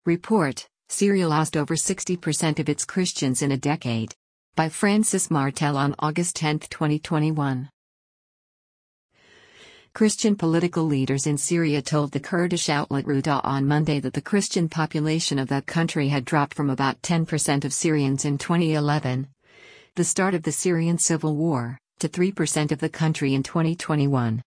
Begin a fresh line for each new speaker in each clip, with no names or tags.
Report: Syria lost over 60% of its Christians in a decade. By Francis Martel on August 10, 2021. Christian political leaders in Syria told the Kurdish outlet Ruda on Monday that the Christian population of that country had dropped from about 10% of Syrians in 2011, the start of the Syrian civil war, to 3% of the country in 2021.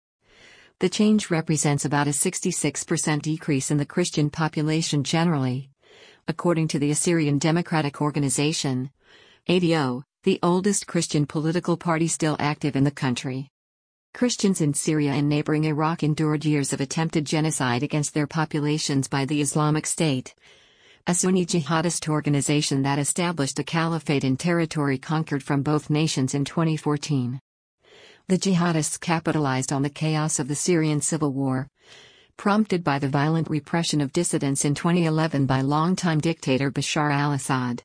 The change represents about a 66% decrease in the Christian population generally, according to the Assyrian Democratic Organization, ADO, the oldest Christian political party still active in the country. Christians in Syria and neighboring Iraq endured years of attempted genocide against their populations by the Islamic State, a Sunni jihadist organization that established a caliphate in territory conquered from both nations in 2014. The jihadists capitalized on the chaos of the Syrian civil war, prompted by the violent repression of dissidents in 2011 by longtime dictator Bashar al-Assad.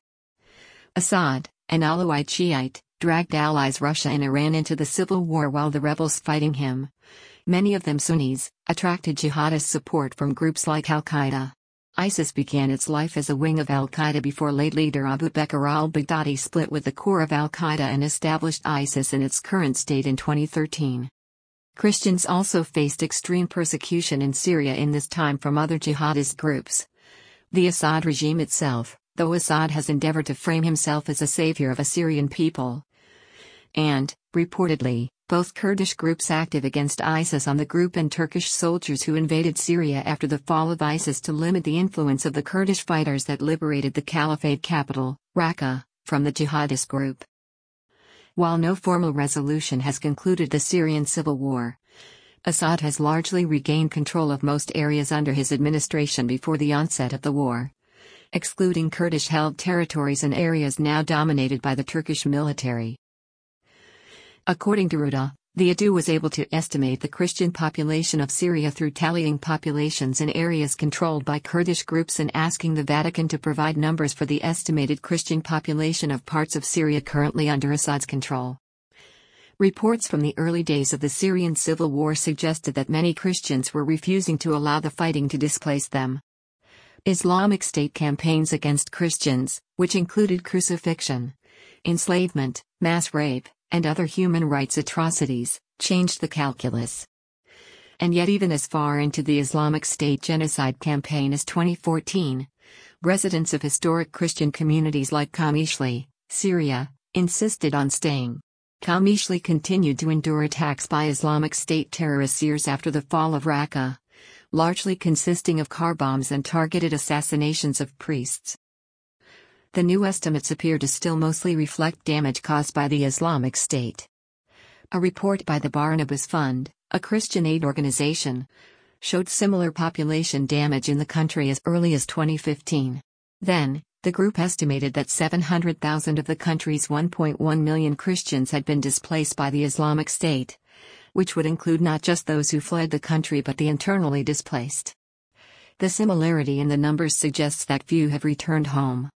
Assad, an Alawite Shiite, dragged allies Russia and Iran into the civil war while the rebels fighting him, many of them Sunnis, attracted jihadist support from groups like Al-Qaeda. ISIS began its life as a wing of Al-Qaeda before late leader Abu Bakr al-Baghdadi split with the core of Al-Qaeda and established ISIS in its current state in 2013. Christians also faced extreme persecution in Syria in this time from other jihadist groups. The Assad regime itself, though Assad has endeavored to frame himself as a savior of Assyrian people, and, reportedly, both Kurdish groups active against ISIS on the group and Turkish soldiers who invaded Syria after the fall of ISIS to limit the influence of the Kurdish fighters that liberated the caliphate capital, Raqqa, from the jihadist group. While no formal resolution has concluded the Syrian civil war, Assad has largely regained control of most areas under his administration before the onset of the war, excluding Kurdish-held territories and areas now dominated by the Turkish military. According to Ruda, the ADO was able to estimate the Christian population of Syria through tallying populations in areas controlled by Kurdish groups and asking the Vatican to provide numbers for the estimated Christian population of parts of Syria currently under Assad's control. Reports from the early days of the Syrian civil war suggested that many Christians were refusing to allow the fighting to displace them. Islamic State campaigns against Christians, which included crucifixion, enslavement, mass rape, and other human rights atrocities, changed the calculus. And yet even as far into the Islamic State genocide campaign as 2014, residents of historic Christian communities like Qamishli, Syria, insisted on staying. Qamishli continued to endure attacks by Islamic State terrorists years after the fall of Raqqa, largely consisting of car bombs and targeted assassinations of priests. The new estimates appear to still mostly reflect damage caused by the Islamic State. A report by the Barnabas Fund, a Christian aid organization, showed similar population damage in the country as early as 2015. Then, the group estimated that 700,000 of the country's 1.1 million Christians had been displaced by the Islamic State, which would include not just those who fled the country but the internally displaced. The similarity in the numbers suggests that few have returned home.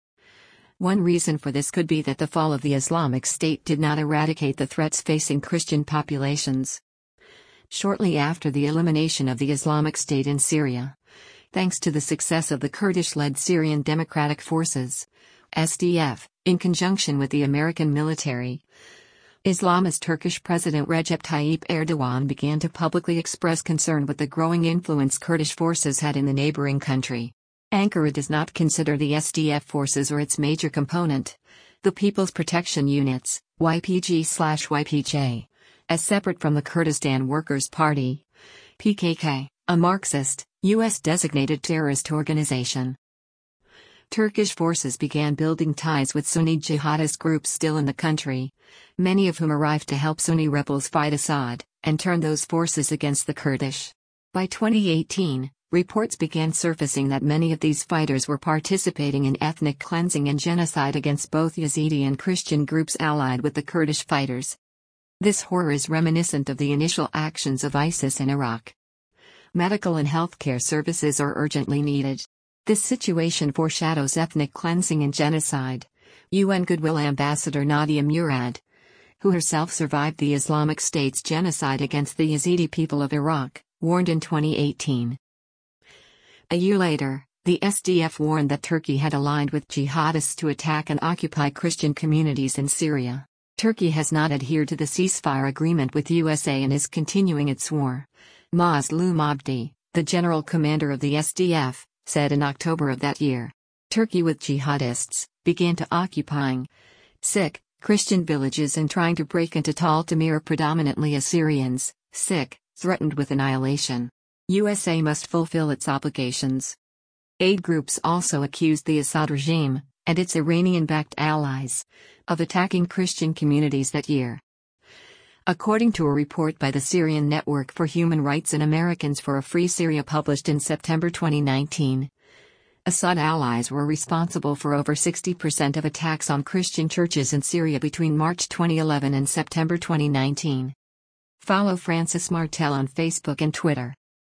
One reason for this could be that the fall of the Islamic State did not eradicate the threats facing Christian populations. Shortly after the elimination of the Islamic State in Syria, thanks to the success of the Kurdish-led Syrian Democratic Forces, SDF, in conjunction with the American military, Islamist Turkish President Recep Tayyip Erdogan began to publicly express concern with the growing influence Kurdish forces had in the neighboring country. Ankara does not consider the SDF forces or its major component, the People's Protection Units, YPG/YPJ, as separate from the Kurdistan Workers' Party, PKK, a Marxist, U.S.-designated terrorist organization. Turkish forces began building ties with Sunni jihadist groups still in the country, many of whom arrived to help Sunni rebels fight Assad, and turn those forces against the Kurdish. By 2018, reports began surfacing that many of these fighters were participating in ethnic cleansing and genocide against both Yazidi and Christian groups allied with the Kurdish fighters. This horror is reminiscent of the initial actions of ISIS in Iraq. Medical and healthcare services are urgently needed. This situation foreshadows ethnic cleansing and genocide. UN Goodwill Ambassador Nadia Murad, who herself survived the Islamic State's genocide against the Yazidi people of Iraq, warned in 2018. A year later, The SDF warned that Turkey had aligned with jihadists to attack and occupy Christian communities in Syria. Turkey has not adhered to the ceasefire agreement with USA and is continuing its war. Mazloum Abdi, the general commander of the SDF, said in October of that year. Turkey with jihadists began to occupying Sikh Christian villages and trying to break into Tal Tamir, predominantly Assyrians, Sikh, threatened with annihilation. USA must fulfill its obligations. Aid groups also accused the Assad regime, and its Iranian-backed allies, of attacking Christian communities that year. According to a report by the Syrian Network for Human Rights and Americans for a Free Syria published in September 2019, Assad allies were responsible for over 60% of attacks on Christian churches in Syria between March 2011 and September 2019. Follow Francis Martel on Facebook and Twitter.